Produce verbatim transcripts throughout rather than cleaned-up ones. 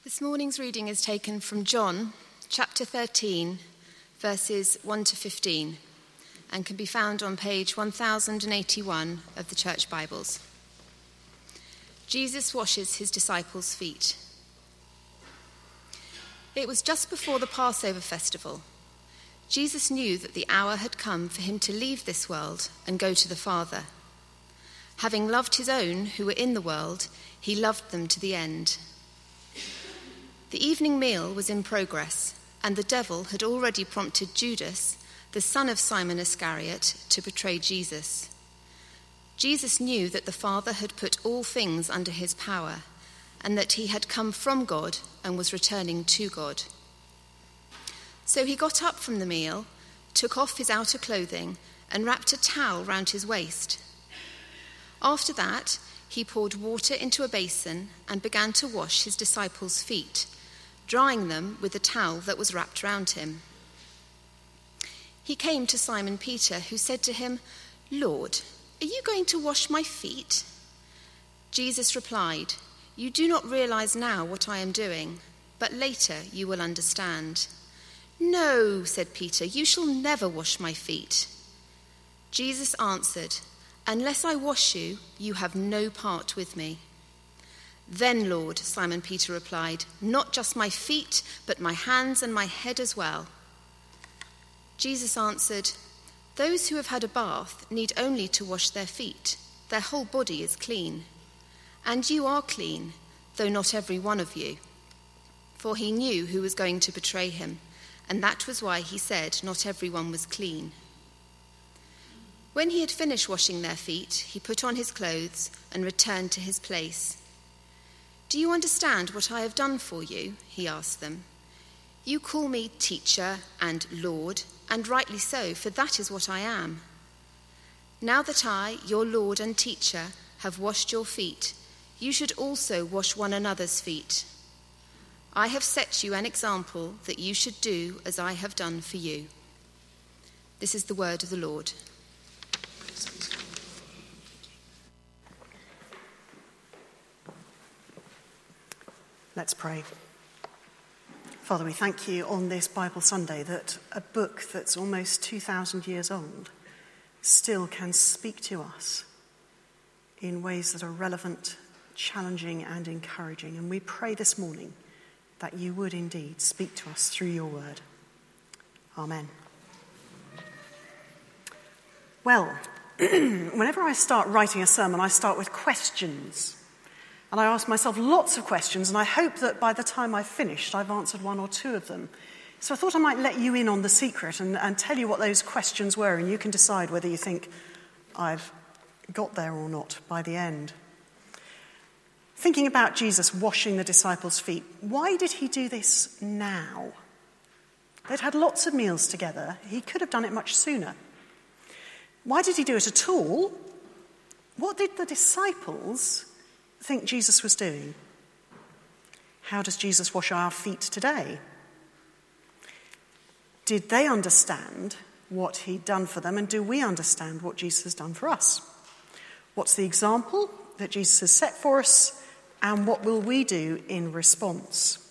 This morning's reading is taken from John, chapter thirteen, verses one to fifteen, and can be found on page one thousand eighty-one of the Church Bibles. Jesus washes his disciples' feet. It was just before the Passover festival. Jesus knew that the hour had come for him to leave this world and go to the Father. Having loved his own who were in the world, he loved them to the end. The evening meal was in progress, and the devil had already prompted Judas, the son of Simon Iscariot, to betray Jesus. Jesus knew that the Father had put all things under his power, and that he had come from God and was returning to God. So he got up from the meal, took off his outer clothing, and wrapped a towel round his waist. After that, he poured water into a basin and began to wash his disciples' feet, drying them with the towel that was wrapped round him. He came to Simon Peter, who said to him, "Lord, are you going to wash my feet?" Jesus replied, "You do not realize now what I am doing, but later you will understand." "No," said Peter, "you shall never wash my feet." Jesus answered, "Unless I wash you, you have no part with me." "Then, Lord," Simon Peter replied, "not just my feet, but my hands and my head as well." Jesus answered, "Those who have had a bath need only to wash their feet. Their whole body is clean. And you are clean, though not every one of you." For he knew who was going to betray him, and that was why he said not everyone was clean. When he had finished washing their feet, he put on his clothes and returned to his place. "Do you understand what I have done for you?" he asked them. "You call me teacher and Lord, and rightly so, for that is what I am. Now that I, your Lord and teacher, have washed your feet, you should also wash one another's feet. I have set you an example that you should do as I have done for you." This is the word of the Lord. Let's pray. Father, we thank you on this Bible Sunday that a book that's almost two thousand years old still can speak to us in ways that are relevant, challenging, and encouraging. And we pray this morning that you would indeed speak to us through your word. Amen. Well, whenever I start writing a sermon, I start with questions. And I ask myself lots of questions, and I hope that by the time I've finished, I've answered one or two of them. So I thought I might let you in on the secret and, and tell you what those questions were, and you can decide whether you think I've got there or not by the end. Thinking about Jesus washing the disciples' feet, why did he do this now? They'd had lots of meals together. He could have done it much sooner. Why did he do it at all? What did the disciples think Jesus was doing? How does Jesus wash our feet today? Did they understand what he'd done for them, and do we understand what Jesus has done for us? What's the example that Jesus has set for us, and what will we do in response?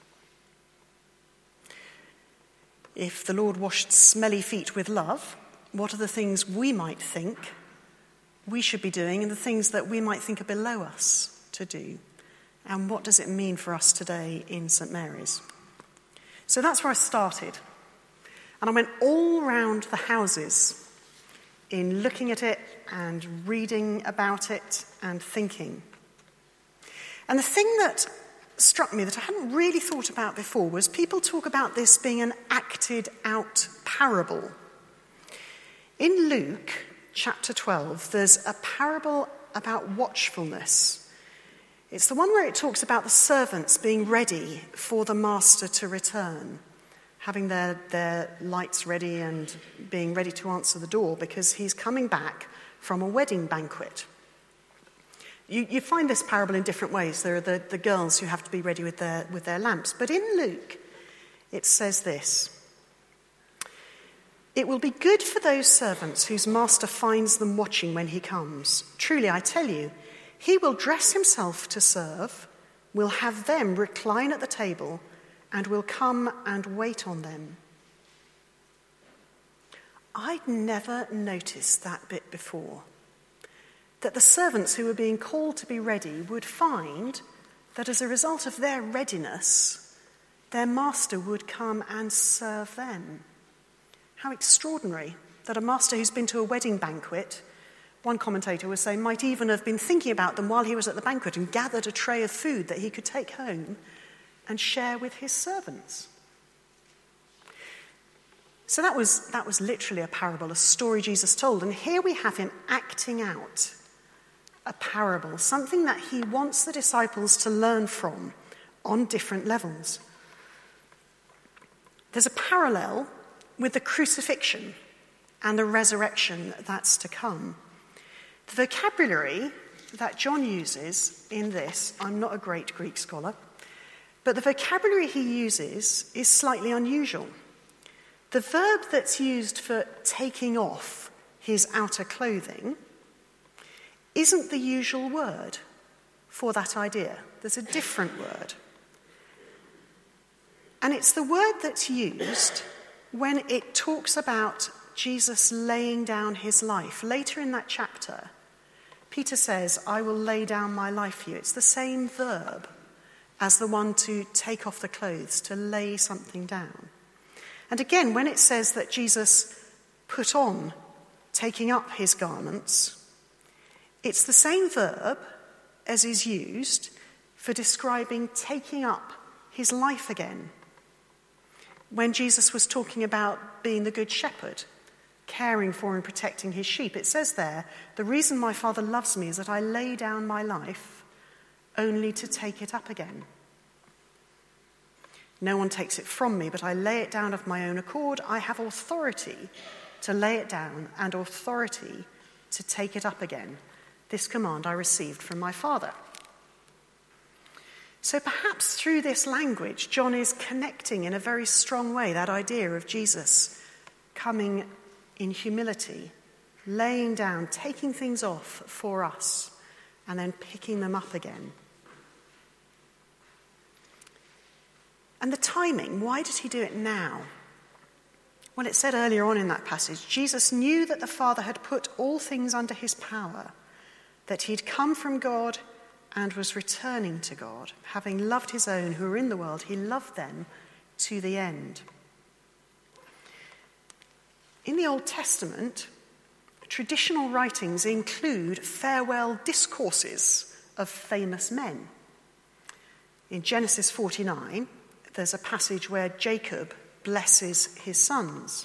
If the Lord washed smelly feet with love, what are the things we might think we should be doing, and the things that we might think are below us to do? And what does it mean for us today in St Mary's? So that's where I started. And I went all round the houses in looking at it and reading about it and thinking. And the thing that struck me that I hadn't really thought about before was people talk about this being an acted out parable. In Luke chapter twelve, there's a parable about watchfulness. It's the one where it talks about the servants being ready for the master to return, having their, their lights ready and being ready to answer the door because he's coming back from a wedding banquet. You, you find this parable in different ways. There are the, the girls who have to be ready with their, with their lamps. But in Luke, it says this: "It will be good for those servants whose master finds them watching when he comes. Truly, I tell you, he will dress himself to serve will have them recline at the table and will come and wait on them. I'd never noticed that bit before, that the servants who were being called to be ready would find that as a result of their readiness, their master would come and serve them. How extraordinary that a master who's been to a wedding banquet, one commentator was saying, might even have been thinking about them while he was at the banquet and gathered a tray of food that he could take home and share with his servants. So that was, that was literally a parable, a story Jesus told. And here we have him acting out a parable, something that he wants the disciples to learn from on different levels. There's a parallel with the crucifixion and the resurrection that's to come. The vocabulary that John uses in this, I'm not a great Greek scholar, but the vocabulary he uses is slightly unusual. The verb that's used for taking off his outer clothing isn't the usual word for that idea. There's a different word. And it's the word that's used when it talks about Jesus laying down his life. Later in that chapter, Peter says, I will lay down my life for you. It's the same verb as the one to take off the clothes, to lay something down. And again, when it says that Jesus put on taking up his garments, it's the same verb as is used for describing taking up his life again. When Jesus was talking about being the good shepherd, caring for and protecting his sheep, it says there, the reason my Father loves me is that I lay down my life only to take it up again. No one takes it from me, but I lay it down of my own accord. I have authority to lay it down and authority to take it up again. This command I received from my Father. So perhaps through this language, John is connecting in a very strong way that idea of Jesus coming in humility, laying down, taking things off for us, and then picking them up again. And the timing, why did he do it now? Well, it said earlier on in that passage, Jesus knew that the Father had put all things under his power, that he'd come from God and was returning to God. Having loved his own who were in the world, he loved them to the end. In the Old Testament, traditional writings include farewell discourses of famous men. In Genesis forty-nine, there's a passage where Jacob blesses his sons.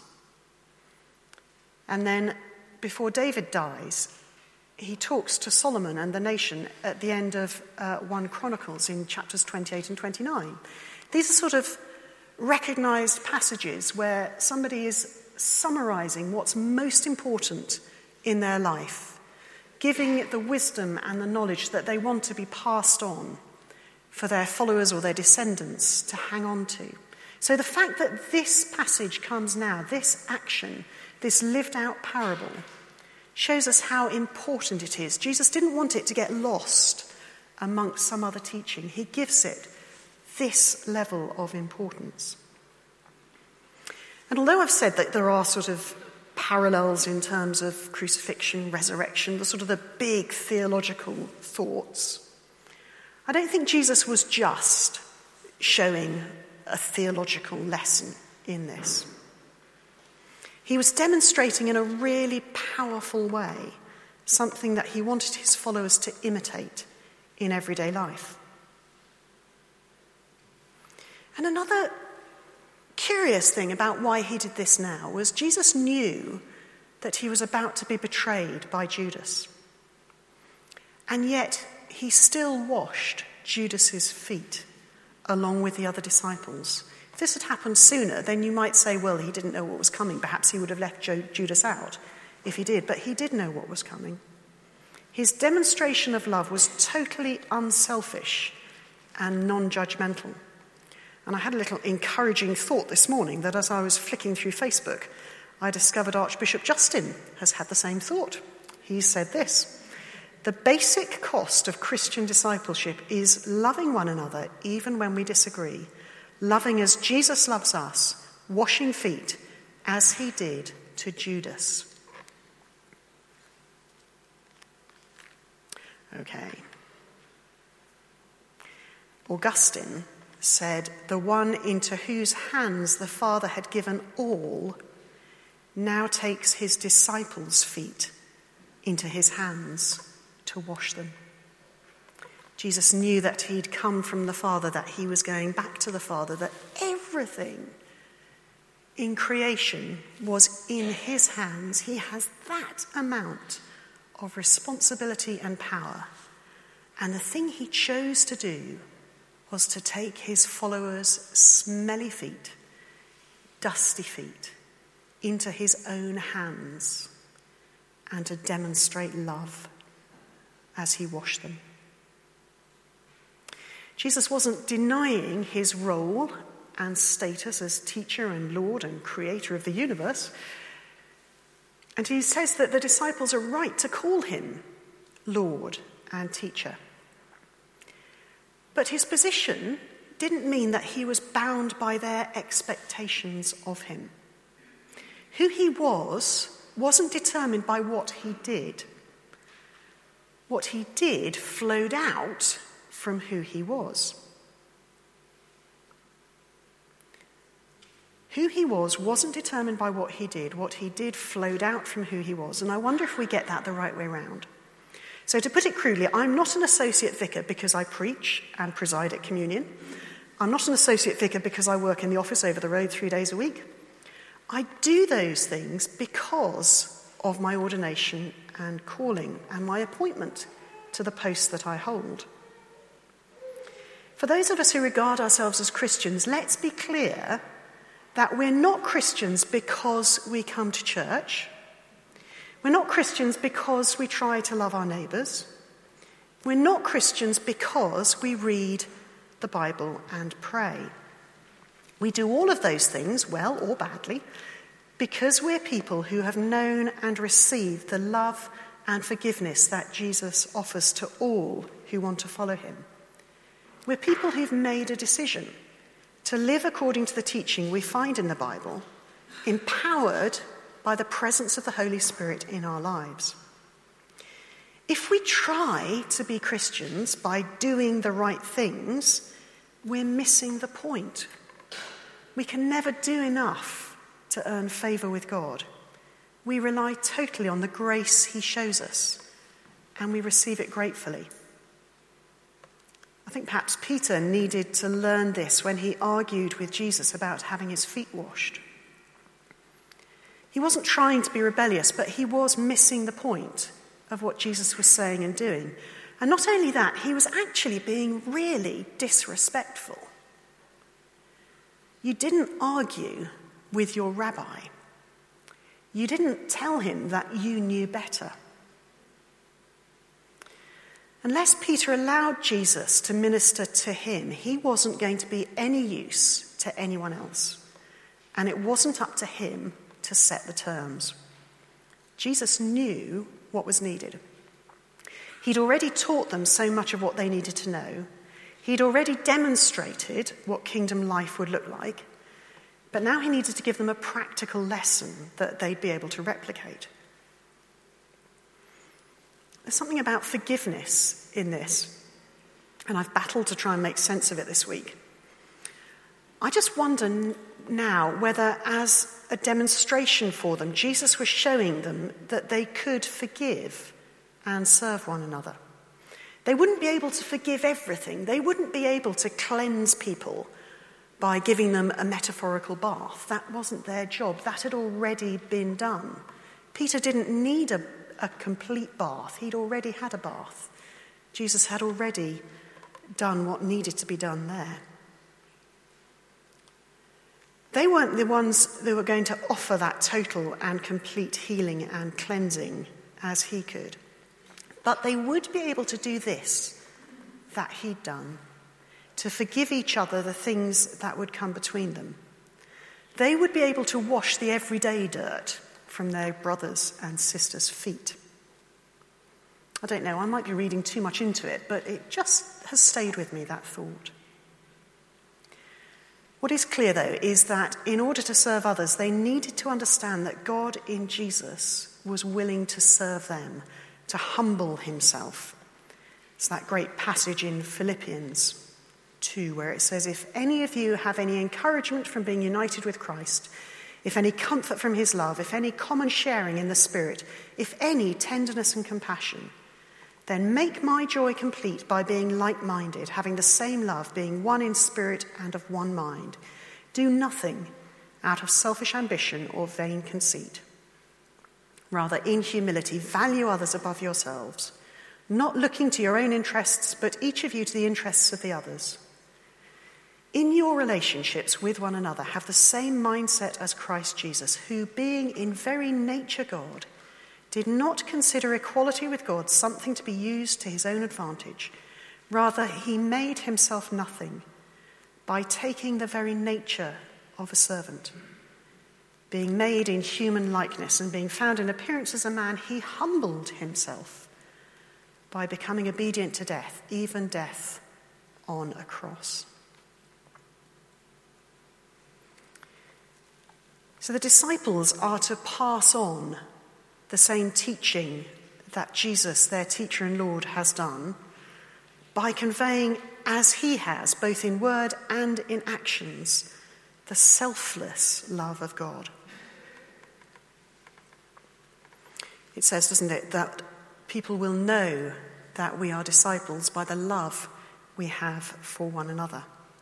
And then, before David dies, he talks to Solomon and the nation at the end of uh, First Chronicles in chapters twenty-eight and twenty-nine. These are sort of recognized passages where somebody is summarizing what's most important in their life, giving it the wisdom and the knowledge that they want to be passed on for their followers or their descendants to hang on to. So the fact that this passage comes now, this action, this lived out parable, shows us how important it is. Jesus didn't want it to get lost amongst some other teaching. He gives it this level of importance. And although I've said that there are sort of parallels in terms of crucifixion, resurrection, the sort of the big theological thoughts, I don't think Jesus was just showing a theological lesson in this. He was demonstrating in a really powerful way something that he wanted his followers to imitate in everyday life. And another curious thing about why he did this now was Jesus knew that he was about to be betrayed by Judas. And yet he still washed Judas's feet along with the other disciples. If this had happened sooner, then you might say, well, he didn't know what was coming. Perhaps he would have left Judas out if he did, but he did know what was coming. His demonstration of love was totally unselfish and non-judgmental. And I had a little encouraging thought this morning that as I was flicking through Facebook, I discovered Archbishop Justin has had the same thought. He said this: The basic cost of Christian discipleship is loving one another even when we disagree, loving as Jesus loves us, washing feet as he did to Judas. Okay. Augustine said, "The one into whose hands the Father had given all now takes his disciples' feet into his hands to wash them." Jesus knew that he'd come from the Father, that he was going back to the Father, that everything in creation was in his hands. He has that amount of responsibility and power. And the thing he chose to do was to take his followers' smelly feet, dusty feet, into his own hands and to demonstrate love as he washed them. Jesus wasn't denying his role and status as teacher and Lord and creator of the universe. And he says that the disciples are right to call him Lord and teacher. But his position didn't mean that he was bound by their expectations of him. Who he was wasn't determined by what he did. What he did flowed out from who he was. Who he was wasn't determined by what he did. What he did flowed out from who he was. And I wonder if we get that the right way round. So to put it crudely, I'm not an associate vicar because I preach and preside at communion. I'm not an associate vicar because I work in the office over the road three days a week. I do those things because of my ordination and calling and my appointment to the post that I hold. For those of us who regard ourselves as Christians, let's be clear that we're not Christians because we come to church. We're not Christians because we try to love our neighbours. We're not Christians because we read the Bible and pray. We do all of those things, well or badly, because we're people who have known and received the love and forgiveness that Jesus offers to all who want to follow him. We're people who've made a decision to live according to the teaching we find in the Bible, empowered by the presence of the Holy Spirit in our lives. If we try to be Christians by doing the right things, we're missing the point. We can never do enough to earn favour with God. We rely totally on the grace he shows us, and we receive it gratefully. I think perhaps Peter needed to learn this when he argued with Jesus about having his feet washed. He wasn't trying to be rebellious, but he was missing the point of what Jesus was saying and doing. And not only that, he was actually being really disrespectful. You didn't argue with your rabbi. You didn't tell him that you knew better. Unless Peter allowed Jesus to minister to him, he wasn't going to be any use to anyone else. And it wasn't up to him to set the terms. Jesus knew what was needed. He'd already taught them so much of what they needed to know. He'd already demonstrated what kingdom life would look like. But now he needed to give them a practical lesson that they'd be able to replicate. There's something about forgiveness in this, and I've battled to try and make sense of it this week. I just wonder now whether, as a demonstration for them, Jesus was showing them that they could forgive and serve one another. They wouldn't be able to forgive everything. They wouldn't be able to cleanse people by giving them a metaphorical bath. That wasn't their job. That had already been done. Peter didn't need a, a complete bath. He'd already had a bath. Jesus had already done what needed to be done there. They weren't the ones that were going to offer that total and complete healing and cleansing as he could. But they would be able to do this that he'd done, to forgive each other the things that would come between them. They would be able to wash the everyday dirt from their brothers' and sisters' feet. I don't know, I might be reading too much into it, but it just has stayed with me, that thought. What is clear, though, is that in order to serve others, they needed to understand that God in Jesus was willing to serve them, to humble himself. It's that great passage in Philippians two where it says, if any of you have any encouragement from being united with Christ, if any comfort from his love, if any common sharing in the Spirit, if any tenderness and compassion, then make my joy complete by being like-minded, having the same love, being one in spirit and of one mind. Do nothing out of selfish ambition or vain conceit. Rather, in humility, value others above yourselves, not looking to your own interests, but each of you to the interests of the others. In your relationships with one another, have the same mindset as Christ Jesus, who, being in very nature God, did not consider equality with God something to be used to his own advantage. Rather, he made himself nothing by taking the very nature of a servant. Being made in human likeness and being found in appearance as a man, he humbled himself by becoming obedient to death, even death on a cross. So the disciples are to pass on the same teaching that Jesus, their teacher and Lord, has done by conveying, as he has, both in word and in actions, the selfless love of God. It says, doesn't it, that people will know that we are disciples by the love we have for one another.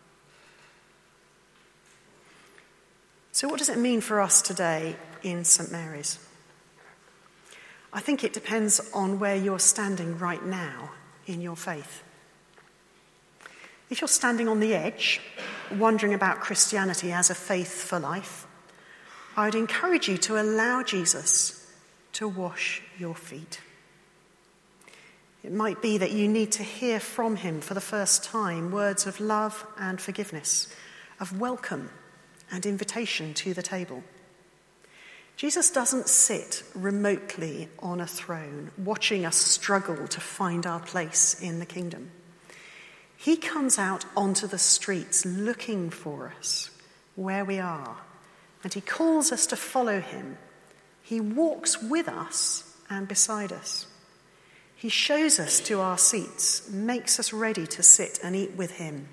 So what does it mean for us today in St Mary's? I think it depends on where you're standing right now in your faith. If you're standing on the edge, wondering about Christianity as a faith for life, I would encourage you to allow Jesus to wash your feet. It might be that you need to hear from him for the first time words of love and forgiveness, of welcome and invitation to the table. Jesus doesn't sit remotely on a throne, watching us struggle to find our place in the kingdom. He comes out onto the streets looking for us where we are, and he calls us to follow him. He walks with us and beside us. He shows us to our seats, makes us ready to sit and eat with him.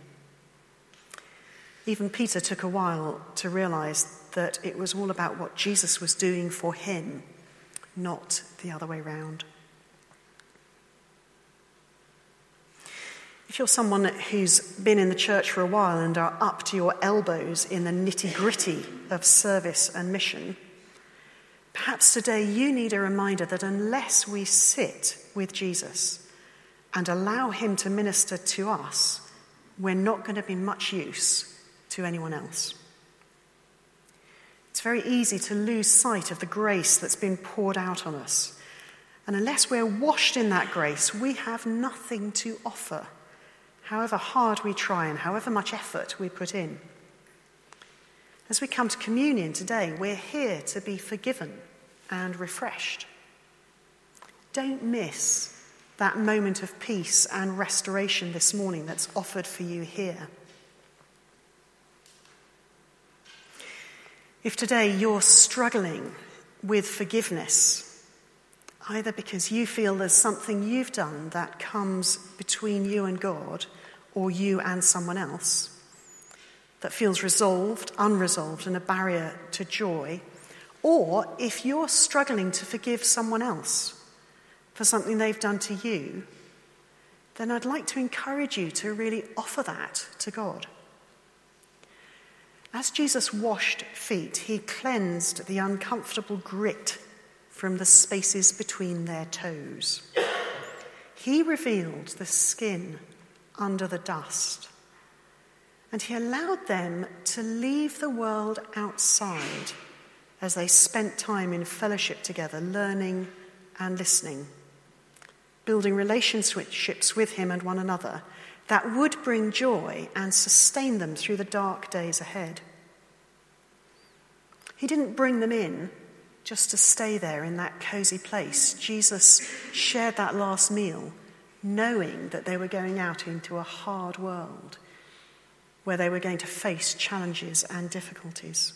Even Peter took a while to realize that it was all about what Jesus was doing for him, not the other way round. If you're someone who's been in the church for a while and are up to your elbows in the nitty-gritty of service and mission, perhaps today you need a reminder that unless we sit with Jesus and allow him to minister to us, we're not going to be much use to anyone else. It's very easy to lose sight of the grace that's been poured out on us. And unless we're washed in that grace, we have nothing to offer, however hard we try and however much effort we put in. As we come to communion today, we're here to be forgiven and refreshed. Don't miss that moment of peace and restoration this morning that's offered for you here. If today you're struggling with forgiveness, either because you feel there's something you've done that comes between you and God, or you and someone else, that feels resolved, unresolved, and a barrier to joy, or if you're struggling to forgive someone else for something they've done to you, then I'd like to encourage you to really offer that to God. As Jesus washed feet, he cleansed the uncomfortable grit from the spaces between their toes. He revealed the skin under the dust, and he allowed them to leave the world outside as they spent time in fellowship together, learning and listening, building relationships with him and one another that would bring joy and sustain them through the dark days ahead. He didn't bring them in just to stay there in that cozy place. Jesus shared that last meal knowing that they were going out into a hard world where they were going to face challenges and difficulties.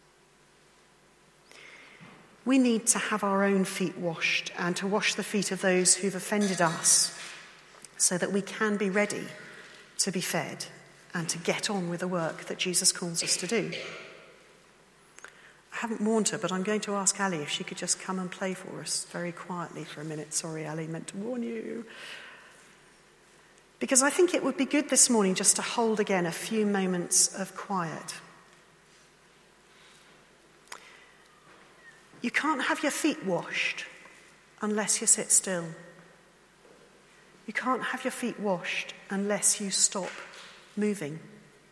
We need to have our own feet washed and to wash the feet of those who've offended us so that we can be ready to be fed and to get on with the work that Jesus calls us to do. I haven't warned her, but I'm going to ask Ali if she could just come and play for us very quietly for a minute. Sorry, Ali, meant to warn you. Because I think it would be good this morning just to hold again a few moments of quiet. You can't have your feet washed unless you sit still. You can't have your feet washed unless you stop moving.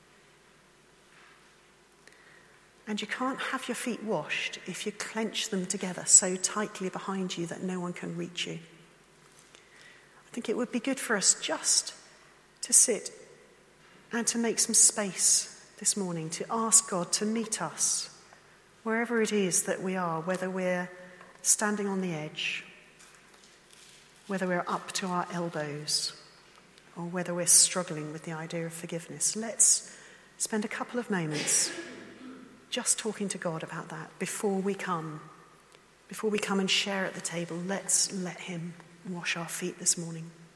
And you can't have your feet washed if you clench them together so tightly behind you that no one can reach you. I think it would be good for us just to sit and to make some space this morning, to ask God to meet us wherever it is that we are, whether we're standing on the edge, whether we're up to our elbows, or whether we're struggling with the idea of forgiveness. Let's spend a couple of moments just talking to God about that before we come. Before we come and share at the table, let's let him wash our feet this morning.